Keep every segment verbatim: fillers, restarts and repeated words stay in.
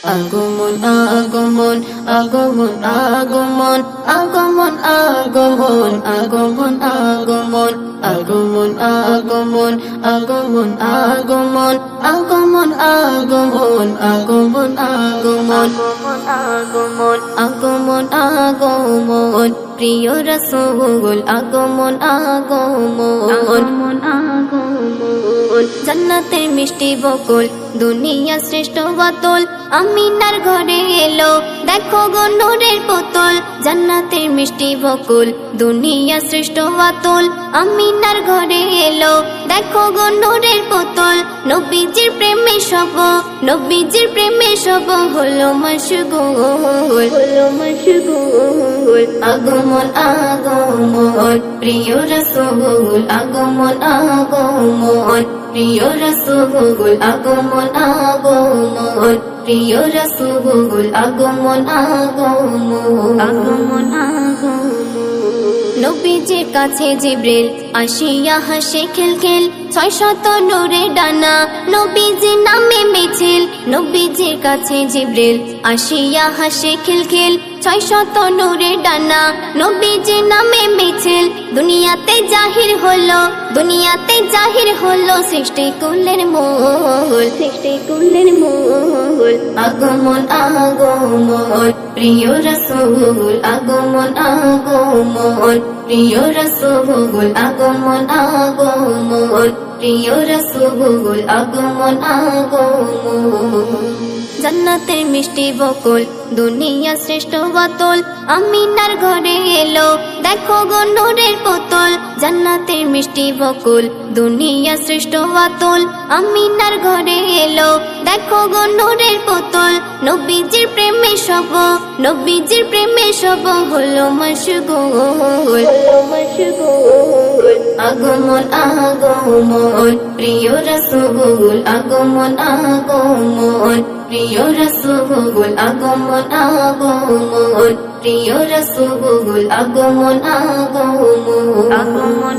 আগমন আগমন আগমন আগমন আগমন আগমন আগমন আগমন আগমন আগমন আগমন আগমন আগমন আগমন আগমন আগমন আগমন আগমন আগমন প্রিয় রাসূল আগমন আগমন আগমন জান্নাতের মিষ্টি বকুল দুনিয়া শ্রেষ্ঠ বাতুল আমিনার ঘরে এলো দেখো গো নূরের পুতুল জান্নাতের মিষ্টি বকুল দুনিয়া শ্রেষ্ঠ বাতুল আমিনার ঘরে এলো দেখো গো নূরের পুতুল নবীজির প্রেমে সব নবীজির প্রেমে সব হলো মশগুল হলো মশগুল আগমন আগমন প্রিয় রাসূল আগমন আগমন প্রিয় রাসূল আগমন আগমন প্রিয় রাসূল আগমন আগমন আগমন আগমন নবীজির কাছে জিবরিল আসিয়া হাসে খেলখেল ছয় শত নূরের ডানা নবীজির নামে মিছিল নবীজির কাছে জিবরিল আসিয়া হাসে খেলখেল ছয় শত নূরের ডানা নবীজির নামে মিছিল দুনিয়াতে জাহির হলো দুনিয়াতে জাহির হলো সৃষ্টি কুলের মূল সৃষ্টি কুলের মূল আগমন আগমন প্রিয় রাসূল আগমন আগমন প্রিয় রাসূল আগমন আগমন প্রিয় রাসূল আগমন আগমন জান্নাতের মিষ্টি বকুল দুনিয়া শ্রেষ্ঠ বাতুল আমিনার ঘরে এলো দেখো গো নূরের পুতুল জান্নাতের মিষ্টি বকুল দুনিয়া শ্রেষ্ঠ বাতুল আমিনার ঘরে এলো দেখো গো নূরের পুতুল নবীজির প্রেমে সব নবীজির প্রেমে সব হলো মশগুল হলো মশগুল আগমন আগমন প্রিয় রাসূল আগমন আগমন প্রিয় রাসূল আগমন আগমন প্রিয় রাসূল আগমন আগমন আগমন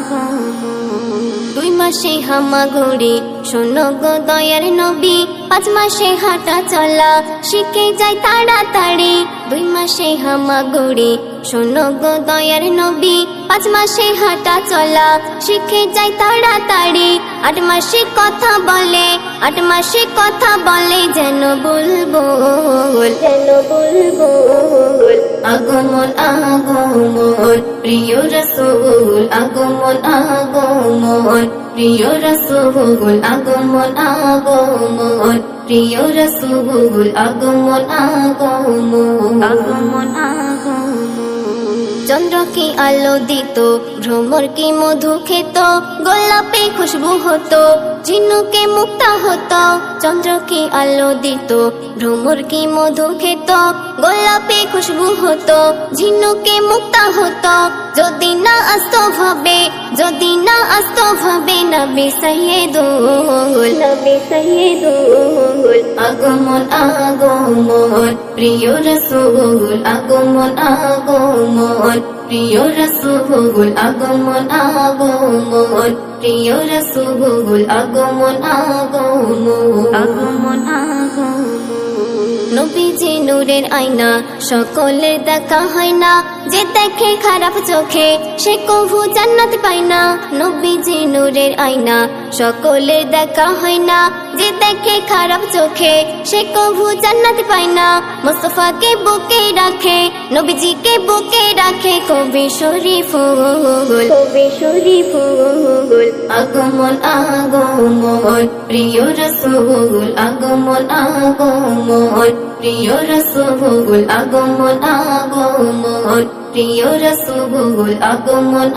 আগমন দুই মাসে হামাগুড়ি শোনো গো দয়ার নবী পাঁচ মাসে হাঁটা চলা শিখে যায় তাড়াতাড়ি দুই মাসে হামাগুড়ি শোনো গো দয়ার নবী পাঁচ মাসে হাঁটা চলা শিখে যায় তাড়াতাড়ি আট মাসে কথা বলে আট মাসে কথা বলে যেন বুলবুল যেন বুলবুল আগমন আগমন প্রিয় রাসূল আগমন আগমন প্রিয় রাসূল আগমন আগমন প্রিয় রাসূল আগমন আগমন আগমন আগমন চন্দ্র কি আলো দিত ভ্রমর কি মধু খেত গোলাপে খুশবু হতো ঝিনুকে মুক্তা হতো চন্দ্র কি আলো দিত ভ্রমর কি মধু খেত গোলাপে খুশবু হতো ঝিনুকে মুক্তা হতো যদি না আসতো ভাবে যদি না আসতো ভাবে নবী সাইয়্যিদুল নবী সাইয়্যিদুল আগমন আগমন প্রিয় রাসূল আগমন আগমন প্রিয় রাসূল আগমন আগমন প্রিয় রাসূল আগমন আগমন আগমন আগমন নবীজি নূরের আয়না সকলের দেখা হয় না যে দেখে খারাপ চোখে সে কভু জান্নাত পায় না নবীজি নূরের আয়না সকলের দেখা হয় না যে দেখে খারাপ চোখে সে কভু জান্নাত পায় না মুস্তাফাকে বুকে রাখে নবীজিকে বুকে রাখে কবি শরীফুল কবি শরীফুল আগমন আগমন প্রিয় রাসূল আগমন আগমন প্রিয় রাসূল আগমন আগমন প্রিয় রাসূল আগমন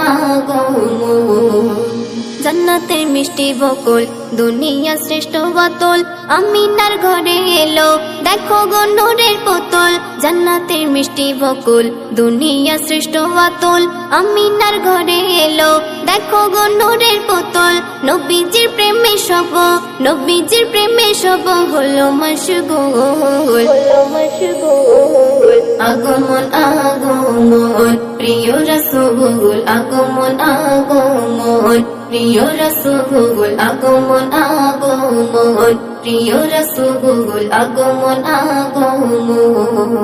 আগমন জান্নাতের মিষ্টি বকুল দুনিয়া শ্রেষ্ঠ বাতুল আমিনার ঘরে এলো দেখো গো নূরের পুতুল জান্নাতের মিষ্টি বকুল দুনিয়া শ্রেষ্ঠ বাতুল আমিনার ঘরে এলো দেখো গো নূরের পুতুল নবীজির প্রেমে সব নবীজির প্রেমে সব হলো মশগুল হলো মশগুল আগমন আগমন প্রিয় রাসূল আগমন আগমন প্রিয় রাসূল আগমন আগমন প্রিয় রাসূল আগমন আগমন